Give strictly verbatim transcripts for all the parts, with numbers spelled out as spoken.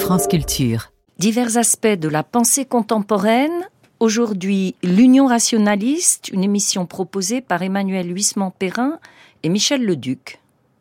France Culture. Divers aspects de la pensée contemporaine. Aujourd'hui, l'Union rationaliste, une émission proposée par Emmanuel Huisman-Perrin et Michel Leduc.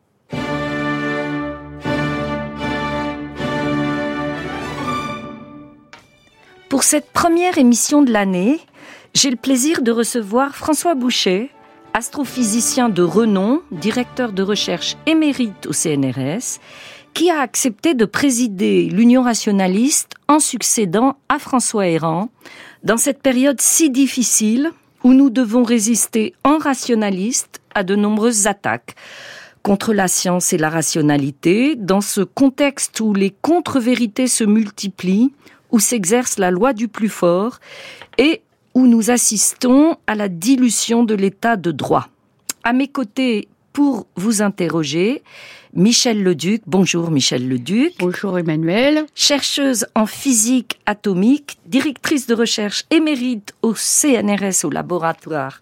Pour cette première émission de l'année, j'ai le plaisir de recevoir François Boucher, astrophysicien de renom, directeur de recherche émérite au C N R S, qui a accepté de présider l'Union rationaliste en succédant à François Héran dans cette période si difficile où nous devons résister en rationalistes à de nombreuses attaques contre la science et la rationalité, dans ce contexte où les contre-vérités se multiplient, où s'exerce la loi du plus fort et où nous assistons à la dilution de l'état de droit. À mes côtés, pour vous interroger, Michel Leduc. Bonjour Michel Leduc. Bonjour Emmanuel. Chercheuse en physique atomique, directrice de recherche émérite au C N R S au laboratoire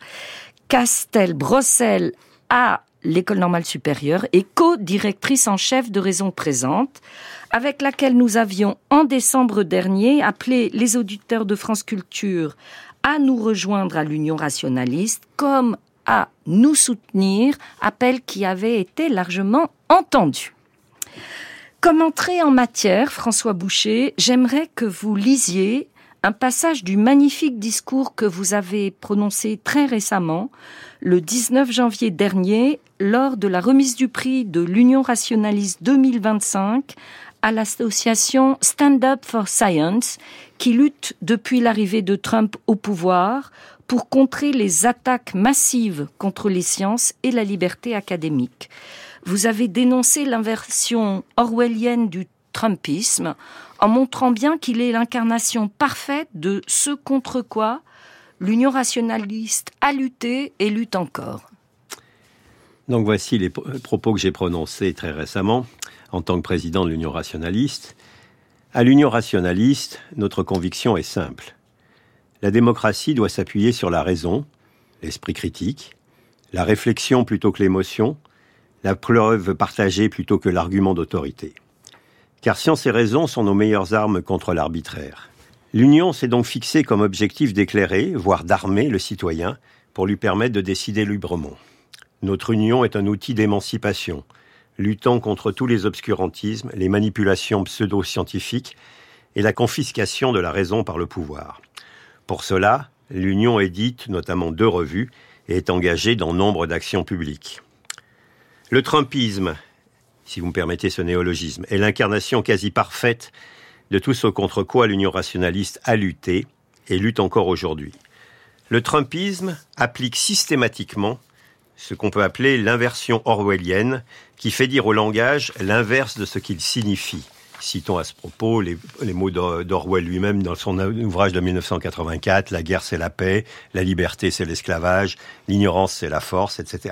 Castel-Brossel à l'École normale supérieure et co-directrice en chef de Raison Présente, avec laquelle nous avions en décembre dernier appelé les auditeurs de France Culture à nous rejoindre à l'Union rationaliste comme à nous soutenir, appel qui avait été largement entendu. Comme entrée en matière, François Boucher, j'aimerais que vous lisiez un passage du magnifique discours que vous avez prononcé très récemment, le dix-neuf janvier dernier, lors de la remise du prix de l'Union rationaliste deux mille vingt-cinq à l'association Stand Up for Science, qui lutte depuis l'arrivée de Trump au pouvoir pour contrer les attaques massives contre les sciences et la liberté académique. Vous avez dénoncé l'inversion orwellienne du Trumpisme en montrant bien qu'il est l'incarnation parfaite de ce contre quoi l'Union rationaliste a lutté et lutte encore. Donc voici les propos que j'ai prononcés très récemment en tant que président de l'Union rationaliste. À l'Union rationaliste, notre conviction est simple. La démocratie doit s'appuyer sur la raison, l'esprit critique, la réflexion plutôt que l'émotion, la preuve partagée plutôt que l'argument d'autorité. Car science et raison sont nos meilleures armes contre l'arbitraire. L'Union s'est donc fixée comme objectif d'éclairer, voire d'armer le citoyen pour lui permettre de décider librement. Notre Union est un outil d'émancipation, luttant contre tous les obscurantismes, les manipulations pseudo-scientifiques et la confiscation de la raison par le pouvoir. Pour cela, l'Union édite notamment deux revues et est engagée dans nombre d'actions publiques. Le Trumpisme, si vous me permettez ce néologisme, est l'incarnation quasi parfaite de tout ce contre quoi l'Union rationaliste a lutté et lutte encore aujourd'hui. Le Trumpisme applique systématiquement ce qu'on peut appeler l'inversion orwellienne, qui fait dire au langage l'inverse de ce qu'il signifie. Citons à ce propos les, les mots d'Orwell lui-même dans son ouvrage de dix-neuf cent quatre-vingt-quatre, « La guerre c'est la paix, la liberté c'est l'esclavage, l'ignorance c'est la force, et cetera »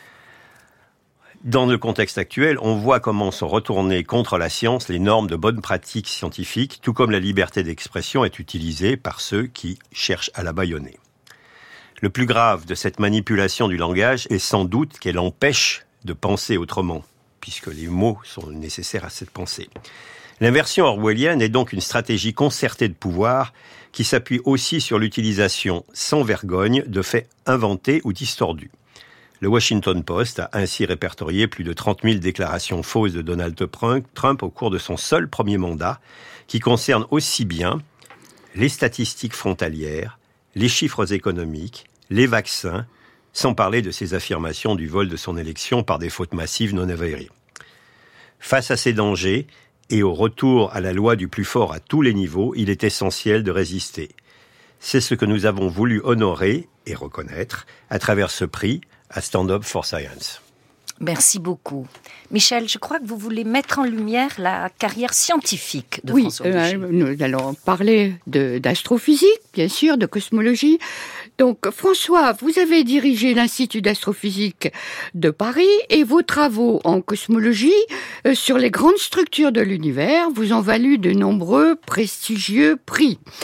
Dans le contexte actuel, on voit comment sont retournées contre la science les normes de bonne pratique scientifique, tout comme la liberté d'expression est utilisée par ceux qui cherchent à la bâillonner. Le plus grave de cette manipulation du langage est sans doute qu'elle empêche de penser autrement, puisque les mots sont nécessaires à cette pensée. L'inversion orwellienne est donc une stratégie concertée de pouvoir qui s'appuie aussi sur l'utilisation sans vergogne de faits inventés ou distordus. Le Washington Post a ainsi répertorié plus de trente mille déclarations fausses de Donald Trump au cours de son seul premier mandat, qui concernent aussi bien les statistiques frontalières, les chiffres économiques, les vaccins, sans parler de ses affirmations du vol de son élection par des fautes massives non avérées. Face à ces dangers et au retour à la loi du plus fort à tous les niveaux, il est essentiel de résister. C'est ce que nous avons voulu honorer et reconnaître à travers ce prix à Stand Up for Science. Merci beaucoup. Michel, je crois que vous voulez mettre en lumière la carrière scientifique de oui, François Boucher. Euh, nous allons parler de, d'astrophysique, bien sûr, de cosmologie. Donc, François, vous avez dirigé l'Institut d'astrophysique de Paris et vos travaux en cosmologie euh, sur les grandes structures de l'univers vous ont valu de nombreux prestigieux prix.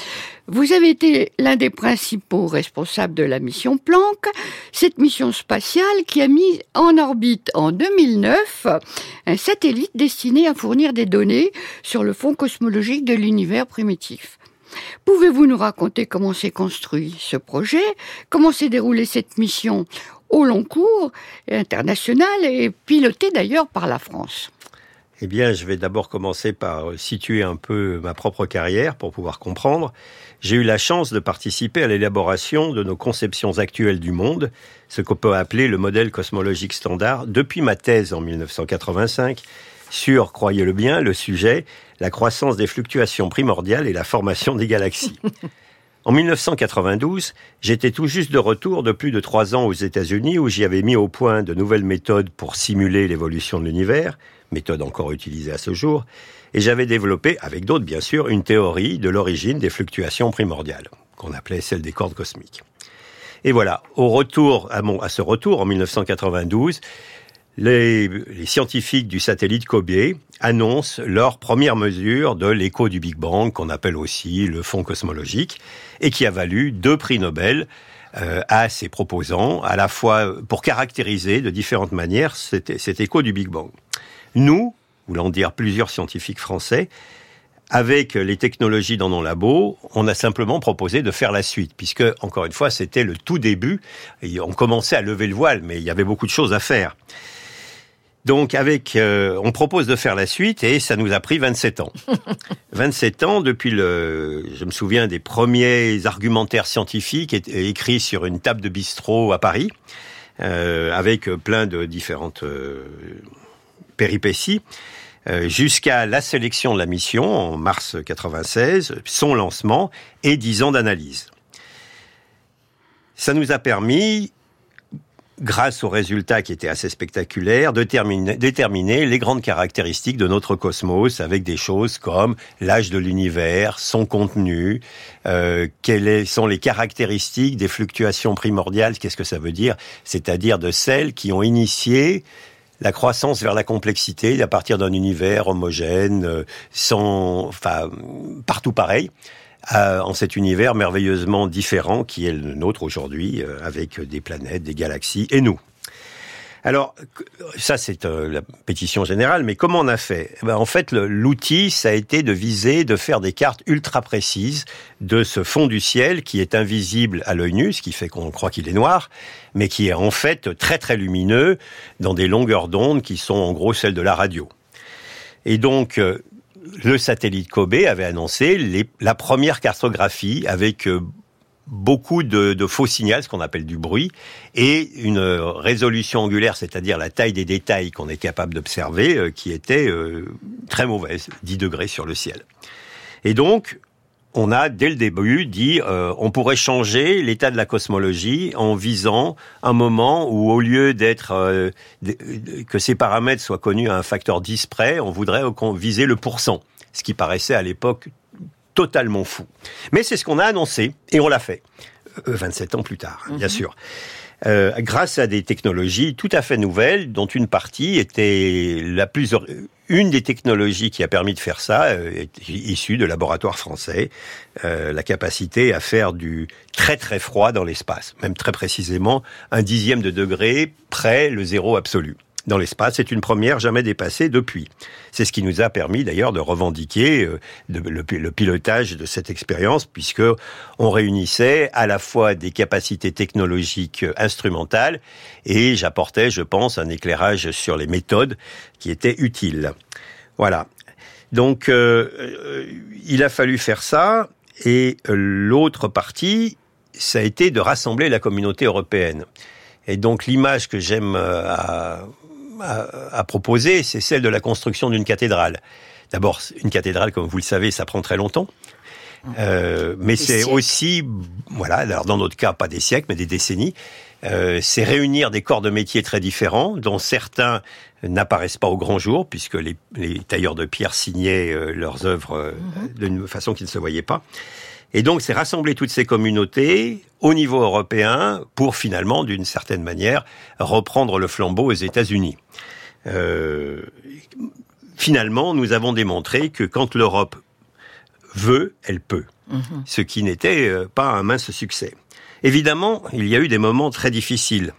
Vous avez été l'un des principaux responsables de la mission Planck, cette mission spatiale qui a mis en orbite en deux mille neuf un satellite destiné à fournir des données sur le fond cosmologique de l'univers primitif. Pouvez-vous nous raconter comment s'est construit ce projet, comment s'est déroulée cette mission au long cours, internationale et pilotée d'ailleurs par la France ? Eh bien, je vais d'abord commencer par situer un peu ma propre carrière pour pouvoir comprendre. J'ai eu la chance de participer à l'élaboration de nos conceptions actuelles du monde, ce qu'on peut appeler le modèle cosmologique standard, depuis ma thèse en mille neuf cent quatre-vingt-cinq sur, croyez-le bien, le sujet, la croissance des fluctuations primordiales et la formation des galaxies. En mille neuf cent quatre-vingt-douze, j'étais tout juste de retour de plus de trois ans aux États-Unis où j'y avais mis au point de nouvelles méthodes pour simuler l'évolution de l'univers, méthode encore utilisée à ce jour, et j'avais développé, avec d'autres bien sûr, une théorie de l'origine des fluctuations primordiales, qu'on appelait celle des cordes cosmiques. Et voilà, au retour, à, mon, à ce retour en mille neuf cent quatre-vingt-douze, les, les scientifiques du satellite COBE annoncent leur première mesure de l'écho du Big Bang, qu'on appelle aussi le fond cosmologique, et qui a valu deux prix Nobel euh, à ses proposants, à la fois pour caractériser de différentes manières cet, cet écho du Big Bang. Nous, voulant dire plusieurs scientifiques français, avec les technologies dans nos labos, on a simplement proposé de faire la suite, puisque, encore une fois, c'était le tout début, et on commençait à lever le voile, mais il y avait beaucoup de choses à faire. Donc, avec, euh, on propose de faire la suite, et ça nous a pris vingt-sept ans. vingt-sept ans depuis le, je me souviens des premiers argumentaires scientifiques écrits sur une table de bistrot à Paris, euh, avec plein de différentes euh, péripéties, euh, jusqu'à la sélection de la mission en mars quatre-vingt-seize, son lancement et dix ans d'analyse. Ça nous a permis, grâce aux résultats qui étaient assez spectaculaires, de déterminer, déterminer les grandes caractéristiques de notre cosmos avec des choses comme l'âge de l'univers, son contenu, euh, quelles sont les caractéristiques des fluctuations primordiales, qu'est-ce que ça veut dire ? C'est-à-dire de celles qui ont initié la croissance vers la complexité à partir d'un univers homogène, euh, sans, enfin, partout pareil. Euh, en cet univers merveilleusement différent qui est le nôtre aujourd'hui, euh, avec des planètes, des galaxies et nous. Alors, ça c'est euh, la pétition générale, mais comment on a fait ? Eh ben, en fait, le, l'outil, ça a été de viser, de faire des cartes ultra précises de ce fond du ciel qui est invisible à l'œil nu, ce qui fait qu'on croit qu'il est noir, mais qui est en fait très très lumineux dans des longueurs d'onde qui sont en gros celles de la radio. Et donc, euh, le satellite COBE avait annoncé les, la première cartographie avec euh, beaucoup de, de faux signaux, ce qu'on appelle du bruit, et une résolution angulaire, c'est-à-dire la taille des détails qu'on est capable d'observer, euh, qui était euh, très mauvaise, dix degrés sur le ciel. Et donc, on a, dès le début, dit euh, on pourrait changer l'état de la cosmologie en visant un moment où, au lieu d'être euh, que ces paramètres soient connus à un facteur dix près, on voudrait viser le pourcent, ce qui paraissait à l'époque totalement fou. Mais c'est ce qu'on a annoncé, et on l'a fait, euh, vingt-sept ans plus tard, bien mm-hmm. sûr. Euh, grâce à des technologies tout à fait nouvelles, dont une partie était la plus... Une des technologies qui a permis de faire ça euh, est issue de laboratoires français, euh, la capacité à faire du très très froid dans l'espace, même très précisément un dixième de degré près le zéro absolu. Dans l'espace, c'est une première jamais dépassée depuis. C'est ce qui nous a permis d'ailleurs de revendiquer euh, de, le, le pilotage de cette expérience, puisque on réunissait à la fois des capacités technologiques instrumentales et j'apportais, je pense, un éclairage sur les méthodes qui étaient utiles. Voilà. Donc, euh, euh, il a fallu faire ça, et l'autre partie, ça a été de rassembler la communauté européenne. Et donc, l'image que j'aime euh, à À, à proposer, c'est celle de la construction d'une cathédrale. D'abord, une cathédrale, comme vous le savez, ça prend très longtemps. Euh, mais des c'est siècles. Aussi, voilà, alors dans notre cas, pas des siècles, mais des décennies. Euh, c'est réunir des corps de métiers très différents, dont certains n'apparaissent pas au grand jour, puisque les, les tailleurs de pierre signaient euh, leurs œuvres euh, mm-hmm. d'une façon qui ne se voyait pas. Et donc, c'est rassembler toutes ces communautés au niveau européen pour finalement, d'une certaine manière, reprendre le flambeau aux États-Unis. Euh, finalement, nous avons démontré que quand l'Europe veut, elle peut. Mmh. Ce qui n'était pas un mince succès. Évidemment, il y a eu des moments très difficiles.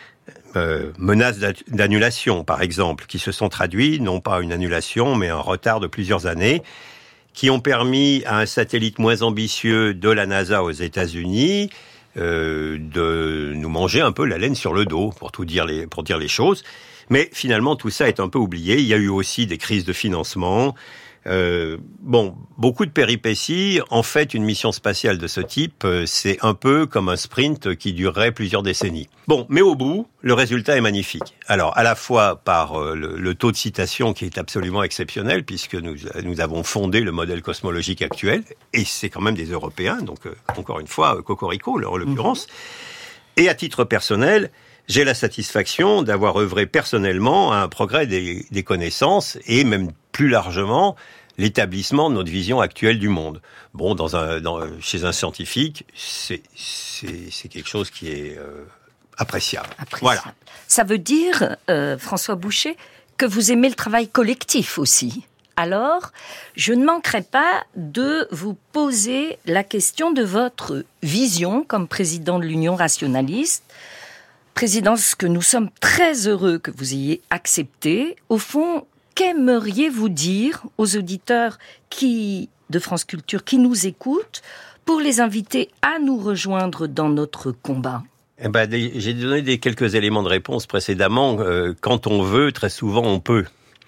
Euh, menaces d'annulation, par exemple, qui se sont traduits, non pas une annulation, mais un retard de plusieurs années, qui ont permis à un satellite moins ambitieux de la NASA aux États-Unis euh, de nous manger un peu la laine sur le dos, pour tout dire les, pour dire les choses. Mais finalement, tout ça est un peu oublié. Il y a eu aussi des crises de financement. Euh, bon, beaucoup de péripéties. En fait, une mission spatiale de ce type, euh, c'est un peu comme un sprint qui durerait plusieurs décennies. Bon, mais au bout, le résultat est magnifique. Alors, à la fois par euh, le, le taux de citation qui est absolument exceptionnel, puisque nous, nous avons fondé le modèle cosmologique actuel, et c'est quand même des Européens, donc euh, encore une fois, cocorico, en l'occurrence. Mmh. Et à titre personnel, j'ai la satisfaction d'avoir œuvré personnellement à un progrès des, des connaissances, et même plus largement, l'établissement de notre vision actuelle du monde. Bon, dans un, dans, chez un scientifique, c'est, c'est, c'est quelque chose qui est euh, appréciable. appréciable. Voilà. Ça veut dire, euh, François Boucher, que vous aimez le travail collectif aussi. Alors, je ne manquerai pas de vous poser la question de votre vision comme président de l'Union rationaliste, présidence que nous sommes très heureux que vous ayez acceptée. Au fond, qu'aimeriez-vous dire aux auditeurs qui, de France Culture qui nous écoutent pour les inviter à nous rejoindre dans notre combat ? Eh ben, j'ai donné des, quelques éléments de réponse précédemment. Euh, quand on veut, très souvent, on peut.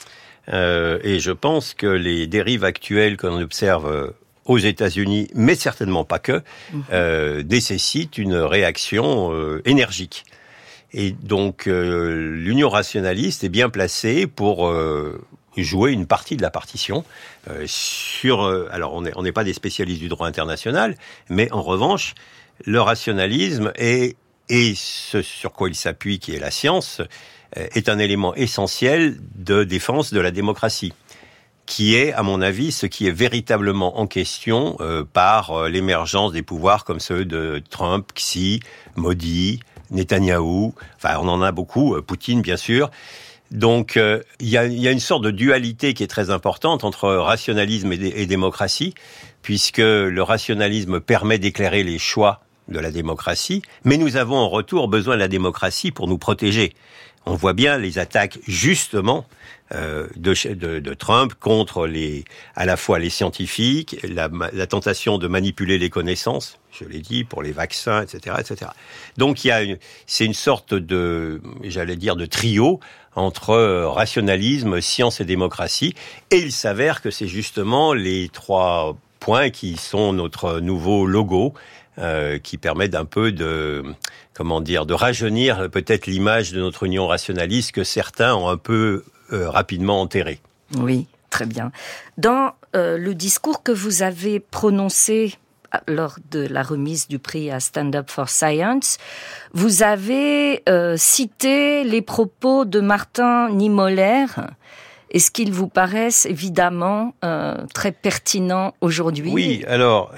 Euh, et je pense que les dérives actuelles qu'on observe aux États-Unis, mais certainement pas que, mmh. euh, nécessitent une réaction euh, énergique. Et donc, euh, l'Union rationaliste est bien placée pour euh, jouer une partie de la partition. Euh, sur, euh, alors, on n'est on n'est pas des spécialistes du droit international, mais en revanche, le rationalisme est, et ce sur quoi il s'appuie, qui est la science, euh, est un élément essentiel de défense de la démocratie, qui est, à mon avis, ce qui est véritablement en question euh, par euh, l'émergence des pouvoirs comme ceux de Trump, Xi, Modi, Netanyahou, enfin on en a beaucoup, Poutine bien sûr. Donc euh, il y a, y a une sorte de dualité qui est très importante entre rationalisme et, dé- et démocratie, puisque le rationalisme permet d'éclairer les choix de la démocratie, mais nous avons en retour besoin de la démocratie pour nous protéger. On voit bien les attaques justement euh, de, de, de Trump contre les, à la fois les scientifiques, la, la tentation de manipuler les connaissances, je l'ai dit, pour les vaccins, et cetera, et cetera. Donc il y a, une, c'est une sorte de, j'allais dire, de trio entre rationalisme, science et démocratie, et il s'avère que c'est justement les trois points qui sont notre nouveau logo. Euh, qui permettent un peu de, comment dire, de rajeunir peut-être l'image de notre union rationaliste que certains ont un peu euh, rapidement enterrée. Oui, très bien. Dans euh, le discours que vous avez prononcé lors de la remise du prix à Stand Up for Science, vous avez euh, cité les propos de Martin Niemöller. Est-ce qu'ils vous paraissent évidemment euh, très pertinents aujourd'hui ? Oui, alors...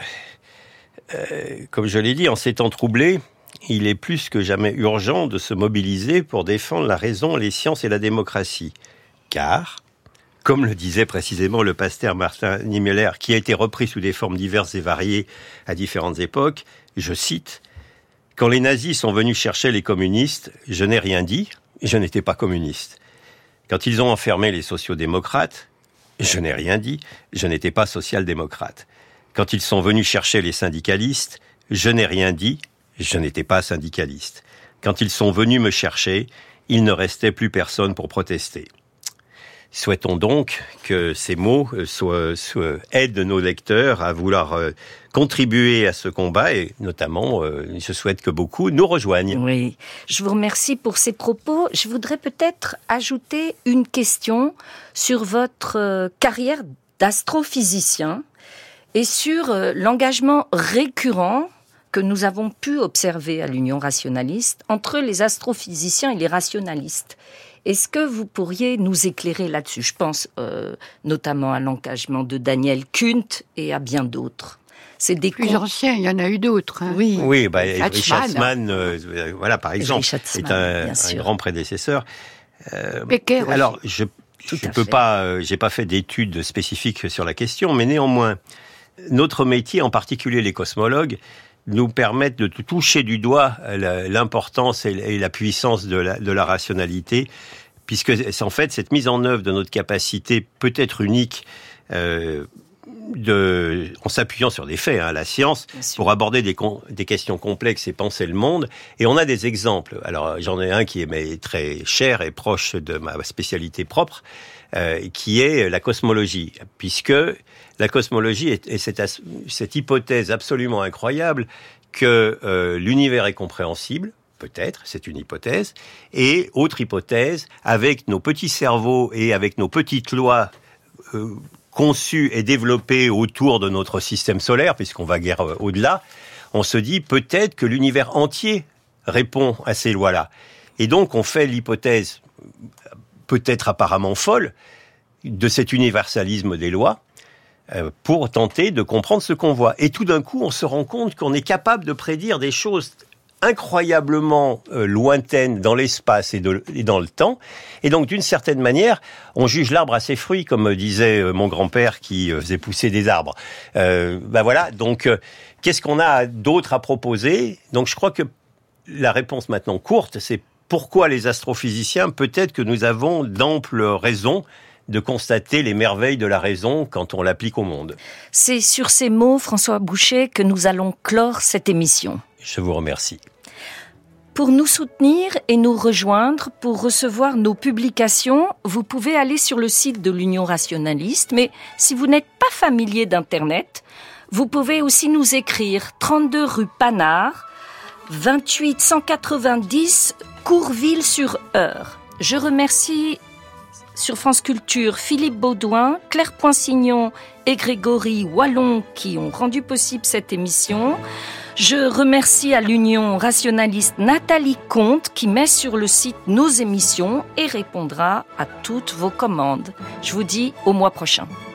Euh, comme je l'ai dit, en ces temps troublés, il est plus que jamais urgent de se mobiliser pour défendre la raison, les sciences et la démocratie. Car, comme le disait précisément le pasteur Martin Niemöller, qui a été repris sous des formes diverses et variées à différentes époques, je cite, « Quand les nazis sont venus chercher les communistes, je n'ai rien dit, je n'étais pas communiste. Quand ils ont enfermé les sociodémocrates, je n'ai rien dit, je n'étais pas social-démocrate. Quand ils sont venus chercher les syndicalistes, je n'ai rien dit, je n'étais pas syndicaliste. Quand ils sont venus me chercher, il ne restait plus personne pour protester. » Souhaitons donc que ces mots soient, soient, aident nos lecteurs à vouloir euh, contribuer à ce combat et notamment, euh, je souhaite que beaucoup nous rejoignent. Oui, je vous remercie pour ces propos. Je voudrais peut-être ajouter une question sur votre euh, carrière d'astrophysicien et sur euh, l'engagement récurrent que nous avons pu observer à l'Union rationaliste entre les astrophysiciens et les rationalistes. Est-ce que vous pourriez nous éclairer là-dessus ? Je pense euh, notamment à l'engagement de Daniel Kuhn et à bien d'autres. C'est des plus con... anciens, il y en a eu d'autres. Hein. Oui, oui, bah, Richard Smann, euh, voilà, par exemple, est un, un grand prédécesseur. Euh, Becker alors, aussi. je je peux fait. pas, euh, j'ai pas fait d'études spécifiques sur la question, mais néanmoins, notre métier, en particulier les cosmologues, nous permettent de toucher du doigt l'importance et la puissance de la, de la rationalité, puisque c'est en fait cette mise en œuvre de notre capacité peut-être unique, euh, de, en s'appuyant sur des faits, hein, la science, pour aborder des, con, des questions complexes et penser le monde. Et on a des exemples. Alors j'en ai un qui est mais, très cher et proche de ma spécialité propre, euh, qui est la cosmologie, puisque la cosmologie est, est cette, cette hypothèse absolument incroyable que euh, l'univers est compréhensible. Peut-être, c'est une hypothèse. Et autre hypothèse, avec nos petits cerveaux et avec nos petites lois euh, conçues et développées autour de notre système solaire, puisqu'on va guère euh, au-delà, on se dit peut-être que l'univers entier répond à ces lois-là. Et donc on fait l'hypothèse, peut-être apparemment folle, de cet universalisme des lois, euh, pour tenter de comprendre ce qu'on voit. Et tout d'un coup, on se rend compte qu'on est capable de prédire des choses incroyablement euh, lointaine dans l'espace et, de, et dans le temps. Et donc, d'une certaine manière, on juge l'arbre à ses fruits, comme disait euh, mon grand-père qui euh, faisait pousser des arbres. Euh, ben voilà, donc, euh, qu'est-ce qu'on a d'autre à proposer ? Donc, je crois que la réponse maintenant courte, c'est pourquoi les astrophysiciens, peut-être que nous avons d'amples raisons de constater les merveilles de la raison quand on l'applique au monde. C'est sur ces mots, François Boucher, que nous allons clore cette émission. Je vous remercie. Pour nous soutenir et nous rejoindre, pour recevoir nos publications, vous pouvez aller sur le site de l'Union rationaliste, mais si vous n'êtes pas familier d'Internet, vous pouvez aussi nous écrire trente-deux rue Panard, vingt-huit cent quatre-vingt-dix Courville-sur-Eure. Je remercie sur France Culture Philippe Baudouin, Claire Poinsignon et Grégory Wallon qui ont rendu possible cette émission. Je remercie à l'Union rationaliste Nathalie Comte qui met sur le site nos émissions et répondra à toutes vos commandes. Je vous dis au mois prochain.